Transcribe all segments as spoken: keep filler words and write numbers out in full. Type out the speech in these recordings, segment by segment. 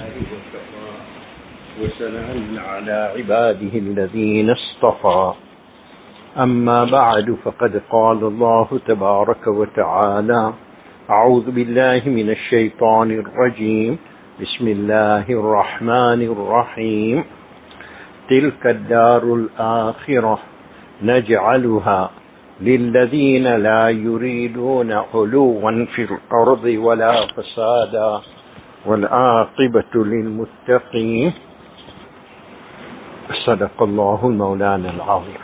الله وكفى وسلام على عباده الذين اصطفى أما بعد فقد قال الله تبارك وتعالى أعوذ بالله من الشيطان الرجيم بسم الله الرحمن الرحيم تلك الدار الآخرة نجعلها للذين لا يريدون علوا في الأرض ولا فسادا والعاقبة للمتقين صدق الله المولانا العظيم.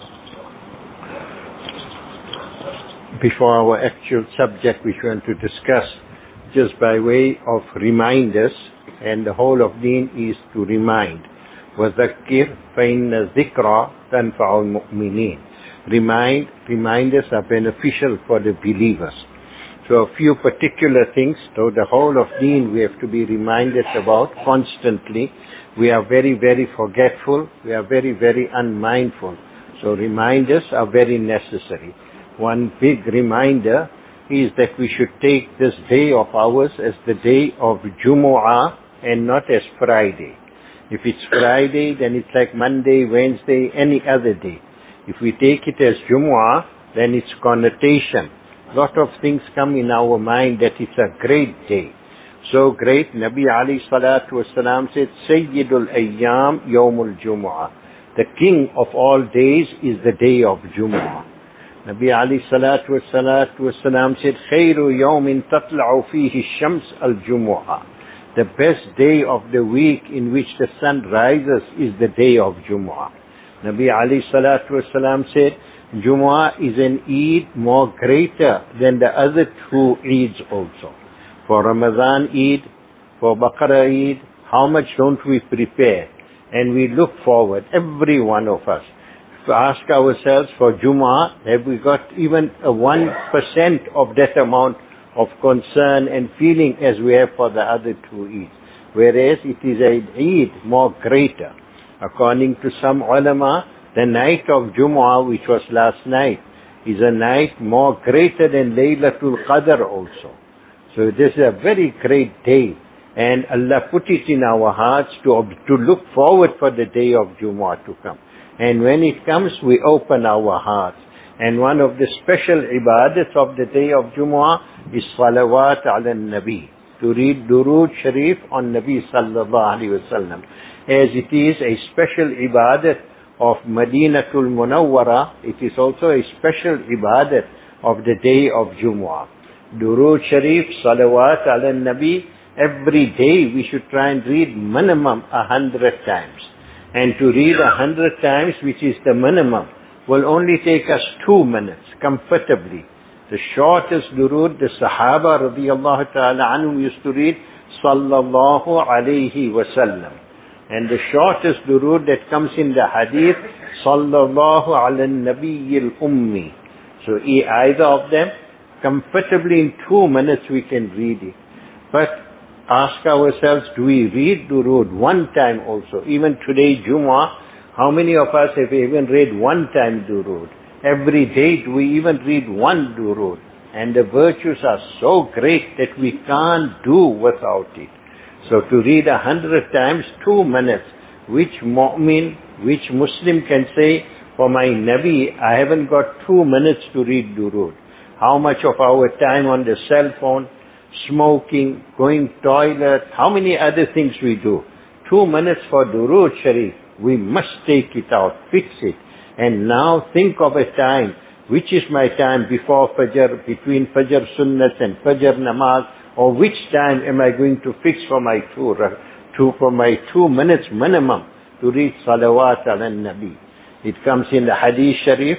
Before our actual subject which we want to discuss, just by way of reminders, and the whole of deen is to remind. وَذَكِّرْ فَإِنَّ الذِّكْرَى تَنْفَعُ الْمُؤْمِنِينَ. Remind, reminders are beneficial for the believers. So a few particular things, so the whole of deen we have to be reminded about constantly. We are very, very forgetful. We are very, very unmindful. So reminders are very necessary. One big reminder is that we should take this day of ours as the day of Jumu'ah and not as Friday. If it's Friday, then it's like Monday, Wednesday, any other day. If we take it as Jumu'ah, then it's connotation. Lot of things come in our mind that it's a great day. So great, Nabi Ali Salatu Wasalam said, Sayyidul Ayyam Yawmul Jumu'ah. The king of all days is the day of Jumu'ah. Nabi Ali Salatu Wasalam said, Khairu Yawmin Tatla'u Fihi Shams Al-Jumu'ah. The best day of the week in which the sun rises is the day of Jumu'ah. Nabi Ali Salatu Wasalam said, Jumu'ah is an Eid more greater than the other two Eids also. For Ramadan Eid, for Baqarah Eid, how much don't we prepare? And we look forward, every one of us, to ask ourselves for Jumu'ah, have we got even a one percent of that amount of concern and feeling as we have for the other two Eids? Whereas it is an Eid more greater. According to some ulama, the night of Jumu'ah, which was last night, is a night more greater than Laylatul Qadr also. So this is a very great day. And Allah put it in our hearts to, to look forward for the day of Jumu'ah to come. And when it comes, we open our hearts. And one of the special ibadats of the day of Jumu'ah is salawat ala nabi, to read Durood Sharif on Nabi sallallahu alayhi wa sallam. As it is a special ibadat of Madinatul Munawwara, it is also a special ibadat of the day of Jumu'ah. Durood Sharif, Salawat ala Nabi, every day we should try and read minimum a hundred times. And to read a hundred times, which is the minimum, will only take us two minutes, comfortably. The shortest durood, the Sahaba radiyallahu ta'ala anhum used to read, Sallallahu alayhi wa sallam. And the shortest durood that comes in the hadith, Sallallahu ala nabiyyil ummi. So either of them, comfortably in two minutes we can read it. But ask ourselves, do we read durood one time also? Even today, Jumu'ah, how many of us have even read one time durood? Every day do we even read one durood? And the virtues are so great that we can't do without it. So to read a hundred times, two minutes, which mu'min, which Muslim can say, for my Nabi, I haven't got two minutes to read durood. How much of our time on the cell phone, smoking, going toilet, how many other things we do? Two minutes for durood Sharif, we must take it out, fix it. And now think of a time, which is my time before Fajr, between Fajr Sunnat and Fajr Namaz, or which time am I going to fix for my two, two for my two minutes minimum to read Salawat ala Nabi. It comes in the Hadith Sharif.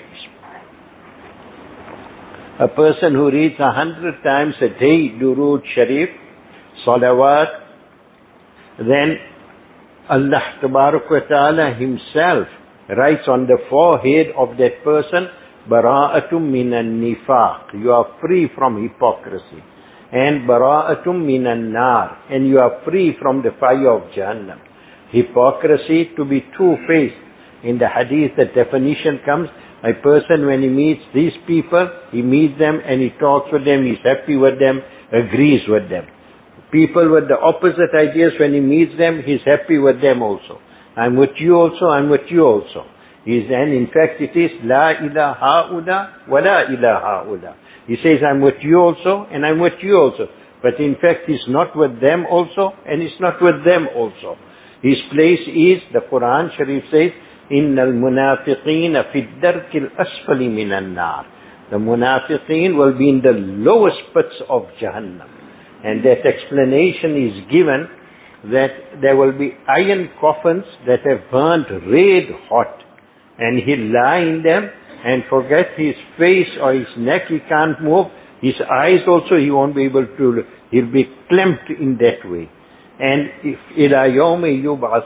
A person who reads a hundred times a day Durood Sharif, Salawat, then Allah Tabarak wa Ta'ala Himself writes on the forehead of that person, Bara'atum minan nifaq. You are free from hypocrisy. And bara'atum minan nar, and you are free from the fire of Jahannam. Hypocrisy, to be two-faced. In the hadith, the definition comes, a person when he meets these people, he meets them and he talks with them, he's happy with them, agrees with them. People with the opposite ideas, when he meets them, he's happy with them also. I'm with you also, I'm with you also. He's, and in fact it is, La ilaha ula, wa la ilaha ula. He says, I'm with you also, and I'm with you also. But in fact, he's not with them also, and he's not with them also. His place is, the Quran Sharif says, إِنَّ الْمُنَافِقِينَ فِي الدَّرْكِ الْأَسْفَلِ مِنَ النَّارِ. The munafiqeen will be in the lowest pits of Jahannam. And that explanation is given that there will be iron coffins that have burnt red hot. And he'll lie in them and forget his face or his neck, he can't move. His eyes also he won't be able to, he'll be clamped in that way. And if ila yawmi yub'ath,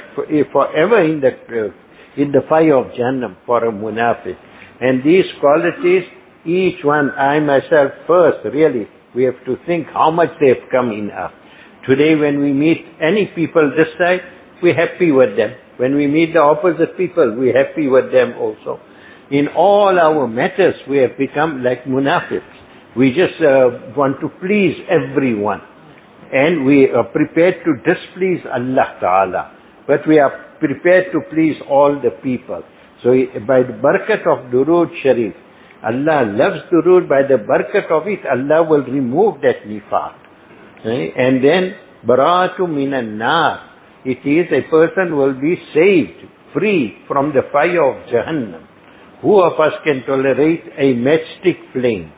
forever in the in the fire of Jahannam for a munafiq. And these qualities, each one, I myself first, really, we have to think how much they have come in us. Today when we meet any people this side, we're happy with them. When we meet the opposite people, we're happy with them also. In all our matters, we have become like munafiqs. We just uh, want to please everyone. And we are prepared to displease Allah Ta'ala. But we are prepared to please all the people. So by the barakat of Durood Sharif, Allah loves Durood. By the barakat of it, Allah will remove that nifaq. Okay? And then, Bara'atu minan nar. It is a person will be saved, free from the fire of Jahannam. Who of us can tolerate a matchstick flame,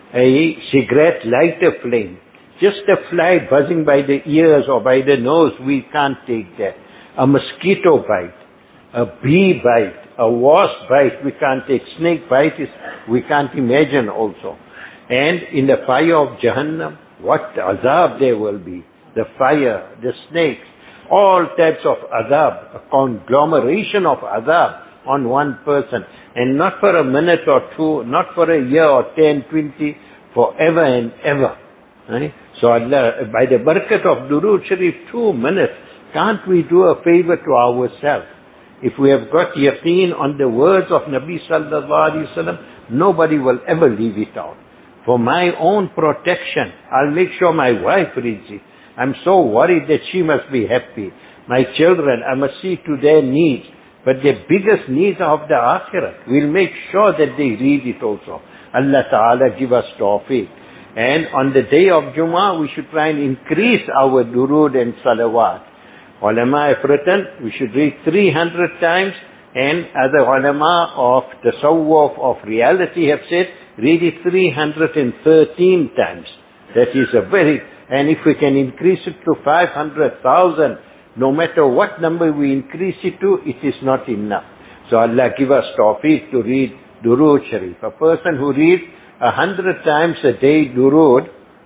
a cigarette lighter flame? Just a fly buzzing by the ears or by the nose, we can't take that. A mosquito bite, a bee bite, a wasp bite, we can't take. Snake bite is, we can't imagine also. And in the fire of Jahannam, what azab there will be. The fire, the snakes, all types of azab, a conglomeration of azab on one person. And not for a minute or two, not for a year or ten, twenty, forever and ever. Right? So Allah, by the barakat of Durood Sharif, two minutes, can't we do a favor to ourselves? If we have got yaqeen on the words of Nabi Sallallahu Alaihi Wasallam, nobody will ever leave it out. For my own protection, I'll make sure my wife reads it. I'm so worried that she must be happy. My children, I must see to their needs. But the biggest needs are of the Akhirah. We'll make sure that they read it also. Allah Ta'ala give us tawfiq. And on the day of Jummah, we should try and increase our durood and salawat. Ulama have written, we should read three hundred times, and other ulama of tasawwuf, of reality have said, read it three hundred thirteen times. That is a very, and if we can increase it to five hundred thousand, no matter what number we increase it to, it is not enough. So Allah give us tawfiq to read Durood Sharif. A person who reads a hundred times a day Durood,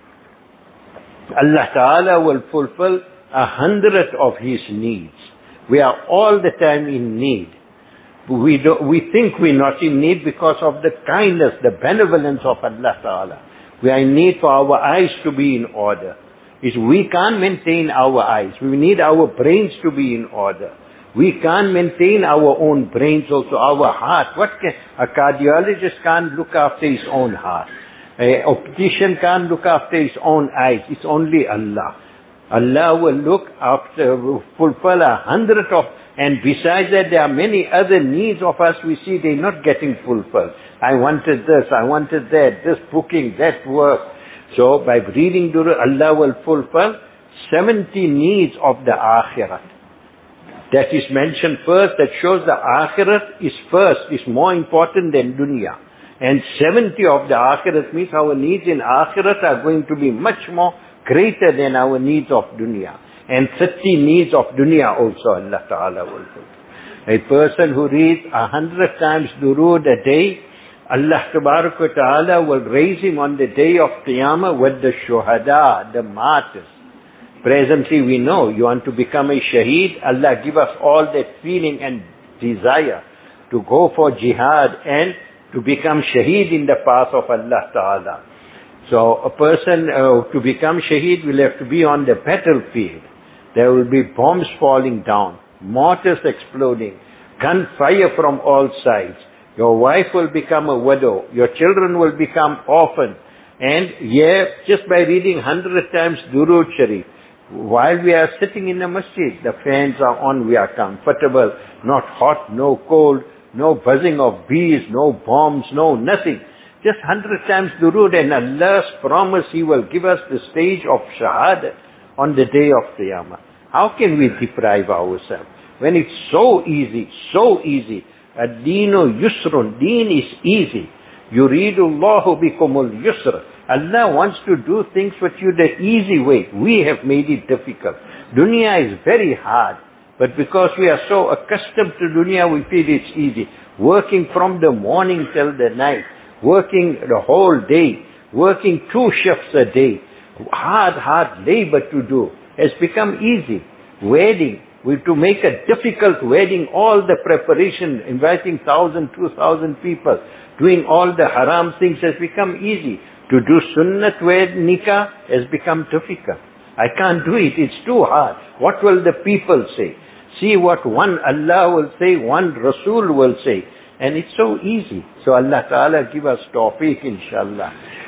Allah Ta'ala will fulfill a hundred of his needs. We are all the time in need. We do, we think we're not in need because of the kindness, the benevolence of Allah Ta'ala. We are in need for our eyes to be in order. Is we can't maintain our eyes. We need our brains to be in order. We can't maintain our own brains also, our heart. What can, a cardiologist can't look after his own heart. An optician can't look after his own eyes. It's only Allah. Allah will look after, fulfill a hundred of, and besides that there are many other needs of us we see they're not getting fulfilled. I wanted this, I wanted that, this booking, that work. So by reading Durood, Allah will fulfill seventy needs of the Akhirat. That is mentioned first, that shows the Akhirat is first, is more important than dunya. And seventy of the Akhirat means our needs in Akhirat are going to be much more greater than our needs of dunya. And thirty needs of dunya also Allah Ta'ala will fulfill. A person who reads a hundred times Durood a day, Allah Ta'ala will raise him on the day of Qiyamah with the shuhada, the martyrs. Presently we know, you want to become a shaheed, Allah give us all that feeling and desire to go for jihad and to become shaheed in the path of Allah Ta'ala. So a person uh, to become shaheed will have to be on the battlefield. There will be bombs falling down, mortars exploding, gunfire from all sides. Your wife will become a widow. Your children will become orphans. And yeah, just by reading hundred times Durood Sharif, while we are sitting in the masjid, the fans are on, we are comfortable, not hot, no cold, no buzzing of bees, no bombs, no nothing. Just hundred times Durood, and Allah's promise, He will give us the stage of Shahadat on the day of Qiyamah. How can we deprive ourselves when it's so easy, so easy? Ad-deenu yusrun, deen is easy. Yuridu Allahu bikumul yusra. Allah wants to do things with you the easy way. We have made it difficult. Dunya is very hard, but because we are so accustomed to dunya, we feel it's easy. Working from the morning till the night, working the whole day, working two shifts a day, hard, hard labor to do, has become easy. Wedding, we to make a difficult wedding, all the preparation, inviting thousand, two thousand people, doing all the haram things has become easy. To do sunnat wed nikah has become difficult. I can't do it, it's too hard. What will the people say? See what one Allah will say, one Rasul will say. And it's so easy. So Allah Ta'ala give us tawfiq, inshallah.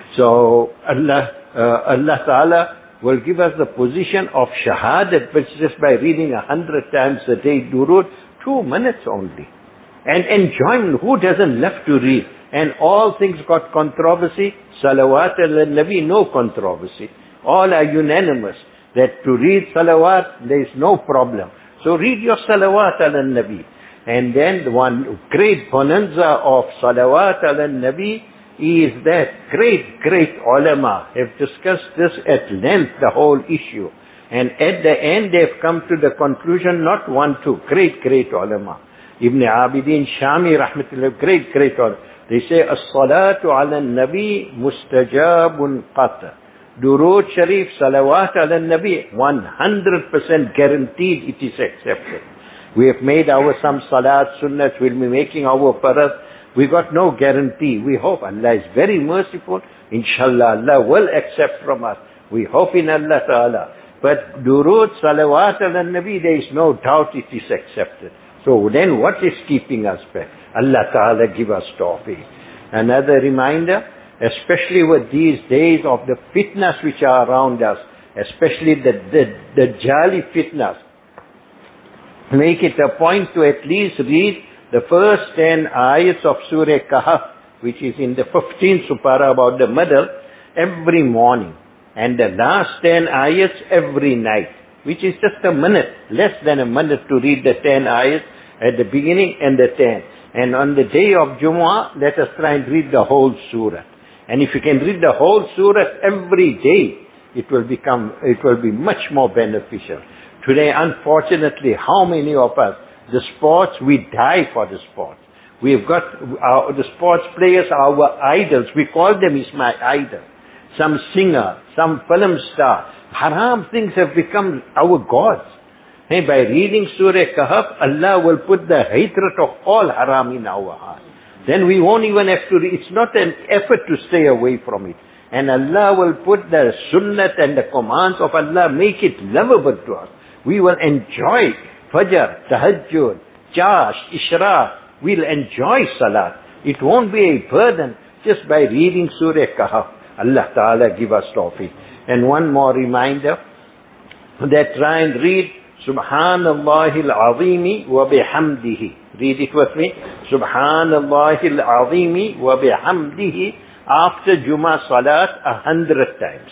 So Allah, uh, Allah Ta'ala will give us the position of shahadat, which is just by reading a hundred times a day durood, two minutes only. And enjoyment, who doesn't love to read? And all things got controversy. Salawat al-Nabi, no controversy. All are unanimous that to read salawat, there is no problem. So read your salawat al-Nabi. And then one great bonanza of salawat al-Nabi is that great, great ulama have discussed this at length, the whole issue. And at the end they've come to the conclusion, not one, two, great, great ulama. Ibn Abidin Shami rahmatullah, great, great ulama. They say, as-salatu ala nabi mustajabun qata. Durood Sharif, salawat ala nabi, one hundred percent guaranteed it is accepted. We have made our some salat, sunnats, we'll be making our paras. We got no guarantee. We hope Allah is very merciful. Inshallah, Allah will accept from us. We hope in Allah Ta'ala. But durood, salawat ala nabi, there is no doubt it is accepted. So then what is keeping us back? Allah Ta'ala give us tawfiq. Another reminder, especially with these days of the fitnas which are around us, especially the, the, the jali fitnas, make it a point to at least read the first ten ayats of Surah Kahf, which is in the fifteenth supara, about the middle, every morning. And the last ten ayats every night, which is just a minute, less than a minute to read the ten ayats at the beginning and the ten. And on the day of Jumu'ah, let us try and read the whole surah. And if you can read the whole surah every day, it will become, it will be much more beneficial. Today, unfortunately, how many of us, the sports, we die for the sports. We've got our, the sports players are our idols. We call them, is my idol. Some singer, some film star. Haram things have become our gods. Hey, by reading Surah Kahf, Allah will put the hatred of all haram in our heart. Then we won't even have to read. It's not an effort to stay away from it. And Allah will put the sunnat and the commands of Allah, make it lovable to us. We will enjoy Fajr, Tahajjud, Chash, Ishraq. We'll enjoy Salat. It won't be a burden just by reading Surah Kahf. Allah Ta'ala give us tawfiq. And one more reminder, that try and read Subhanallah al-Azimi wa bihamdihi. Read it with me. Subhanallah al-Azimi wa bihamdihi after Jummah Salat a hundred times.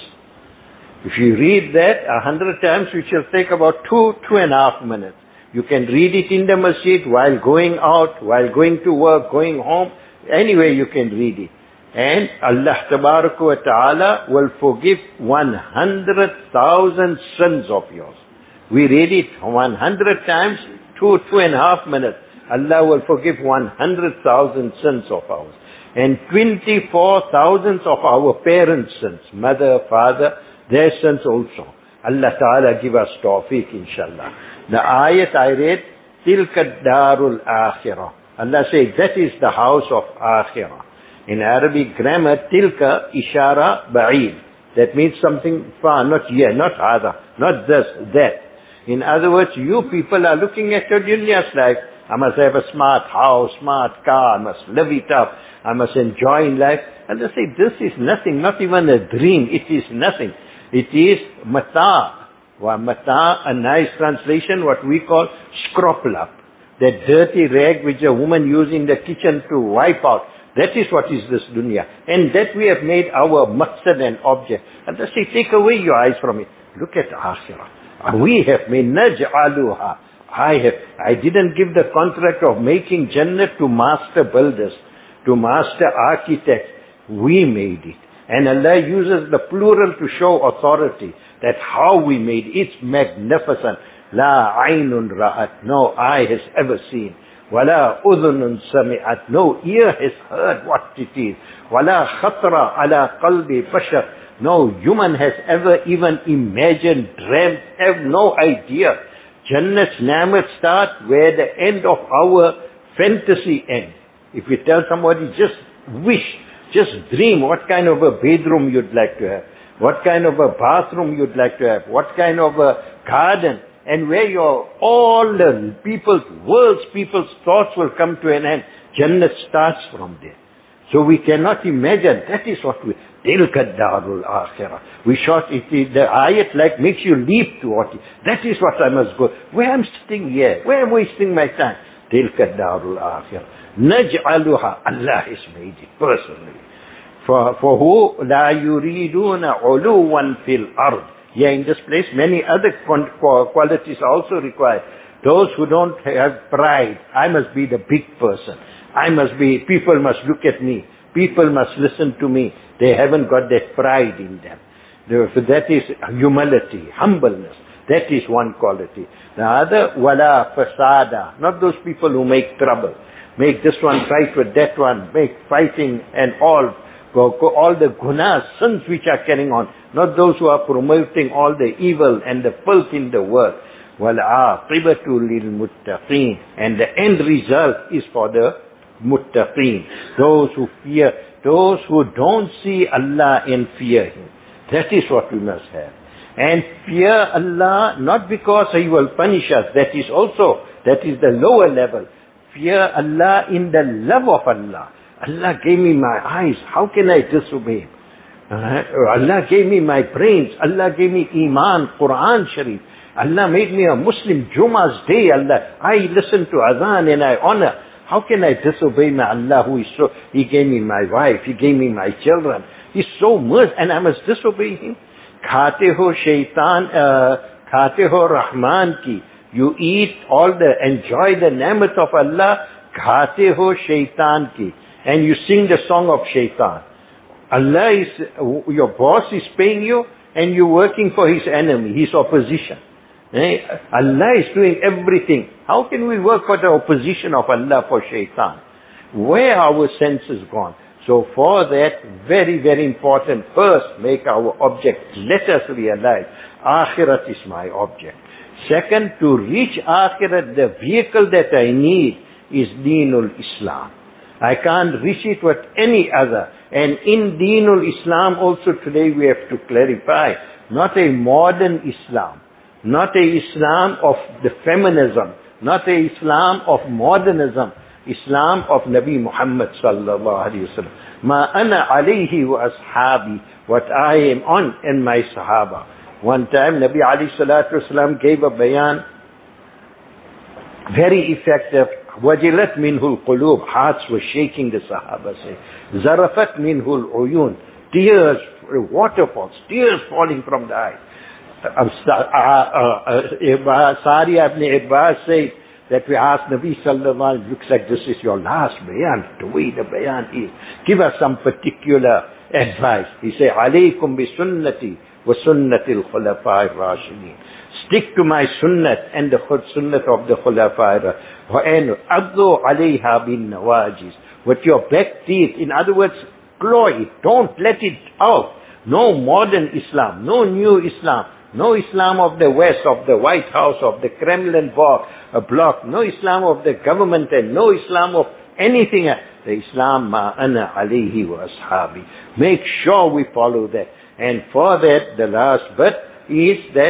If you read that a hundred times, which will take about two, two and a half minutes. You can read it in the masjid while going out, while going to work, going home. Anyway, you can read it. And Allah Tabaraka wa Ta'ala will forgive one hundred thousand sins of yours. We read it one hundred times, two, two and a half minutes. Allah will forgive one hundred thousand sins of ours. And twenty-four thousand of our parents' sins, mother, father, their sins also. Allah Ta'ala give us tawfiq, inshallah. The ayat I read, Tilka Darul Akhirah. Allah says, that is the house of Akhirah. In Arabic grammar, Tilka Ishara Ba'id. That means something far, not here, not other, not this, that. In other words, you people are looking at your dunya's life. I must have a smart house, smart car, I must live it up, I must enjoy in life. And they say, this is nothing, not even a dream. It is nothing. It is mata. Wa mata, a nice translation, what we call scroplap. That dirty rag which a woman uses in the kitchen to wipe out. That is what is this dunya. And that we have made our maqsad and object. And they say, take away your eyes from it. Look at akhirah. We have made naj'aluha. I have, I didn't give the contract of making Jannah to master builders, to master architects. We made it. And Allah uses the plural to show authority, that how we made it. It's magnificent. La aynun ra'at, no eye has ever seen. Wala udhunun sami'at, no ear has heard what it is. Wala khatra ala qalbi bashar, no human has ever even imagined, dreamt, have no idea. Jannat's ni'mat start where the end of our fantasy ends. If we tell somebody, just wish, just dream what kind of a bedroom you'd like to have, what kind of a bathroom you'd like to have, what kind of a garden, and where your, all the people's, world's people's thoughts will come to an end. Jannat starts from there. So we cannot imagine, that is what we, تِلْكَ الدَّارُ الْآخِرَةِ. We short it, the ayat like makes you leap to what, that is what I must go. Where I'm sitting here, where am I wasting my time? تِلْكَ الدَّارُ الْآخِرَةِ. نَجْعَلُهَا, Allah has made it personally. For, for who? لَا يُرِيدُونَ عُلُوًا فِي الْأَرْضِ. Here in this place, many other qualities are also required. Those who don't have pride, I must be the big person. I must be, people must look at me. People must listen to me. They haven't got that pride in them. So that is humility, humbleness. That is one quality. The other, wala fasada. Not those people who make trouble. Make this one fight with that one. Make fighting and all. All the gunas, sins which are carrying on. Not those who are promoting all the evil and the filth in the world. وَالْعَاقِبَةُ لِلْمُتَّقِينَ. And the end result is for the muttaqeen. Those who fear, those who don't see Allah and fear Him. That is what we must have. And fear Allah not because He will punish us. That is also, that is the lower level. Fear Allah in the love of Allah. Allah gave me my eyes. How can I disobey Him? Uh, Allah gave me my brains. Allah gave me Iman, Quran Sharif. Allah made me a Muslim. Jummah's day, Allah. I listen to Adhan and I honor. How can I disobey my Allah who is so, He gave me my wife, He gave me my children. He's so much and I must disobey Him. Khate ho shaitan, khate ho Rahman ki. You eat all the, enjoy the ni'mat of Allah. Khate ho shaitan ki. And you sing the song of shaitan. Allah is, your boss is paying you and you're working for his enemy, his opposition. Eh? Allah is doing everything. How can we work for the opposition of Allah for shaitan? Where are our senses gone? So for that, very, very important, first make our object. Let us realize, Akhirat is my object. Second, to reach Akhirat, the vehicle that I need is Deenul Islam. I can't reach it with any other. And in Deenul Islam also today we have to clarify, not a modern Islam, not a Islam of the feminism, not a Islam of modernism, Islam of Nabi Muhammad sallallahu alaihi wasallam. Ma ana alayhi wa ashabi, what I am on and my sahaba. One time Nabi alayhi salatu wasallam gave a bayan, very effective. Wajilat minhul qulub, hearts were shaking, the Sahaba say. Zarafat minhul uyun, tears, waterfalls, tears falling from the eyes. Sari ibn Irbaz say that we asked Nabi sallallahu alaihi wasallam, looks like this is your last bayan, the way the bayan is. Give us some particular advice. He say, alaykum bi sunnati wa sunnati al-khulafa'i ar-rashidin. Stick to my sunnat and the sunnat of the khulafa'i. And addu alayha bin nawajis. With your back teeth. In other words, claw it. Don't let it out. No modern Islam. No new Islam. No Islam of the West, of the White House, of the Kremlin block. No Islam of the government and no Islam of anything else. The Islam ma ana alayhi wa ashabi. Make sure we follow that. And for that, the last bit is that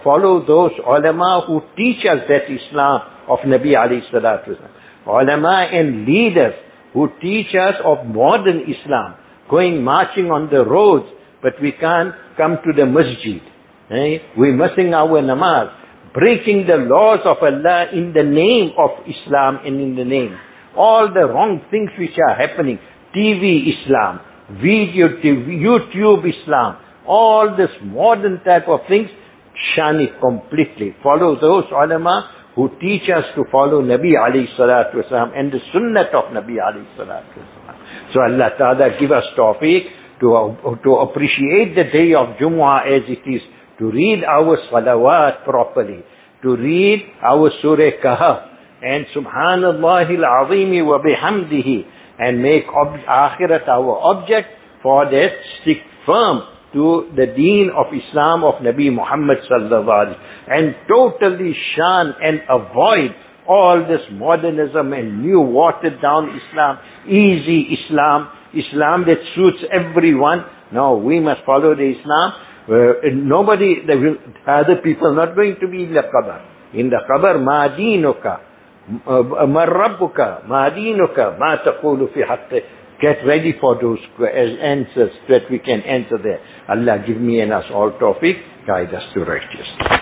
follow those ulama who teach us that Islam of Nabi alayhi salatu wasalam. Ulama and leaders who teach us of modern Islam, going marching on the roads, but we can't come to the masjid. Eh? We're missing our namaz, breaking the laws of Allah in the name of Islam and in the name. All the wrong things which are happening, T V Islam, video T V, YouTube Islam, all this modern type of things, shun it completely. Follow those ulama who teach us to follow Nabi alayhi salatu wasalam and the sunnah of Nabi alayhi salatu wasalam. So Allah Ta'ala give us tawfiq to, to appreciate the day of Jumu'ah as it is, to read our salawat properly, to read our Surah Kahf, and Subhanallah al-Azim wa bihamdihi, and make ob- Akhirat our object. For that, stick firm to the deen of Islam of Nabi Muhammad sallallahu alaihi wasallam, and totally shun and avoid all this modernism and new watered down Islam, easy Islam, Islam that suits everyone. No, we must follow the Islam. Uh, nobody, the other people not going to be in the qabr. In the qabr, ma dinuka, ma rabbuka, ma dinuka, ma taqulu fi haqqi. Get ready for those answers that we can answer there. Allah give me and us all tawfiq, guide us to righteousness.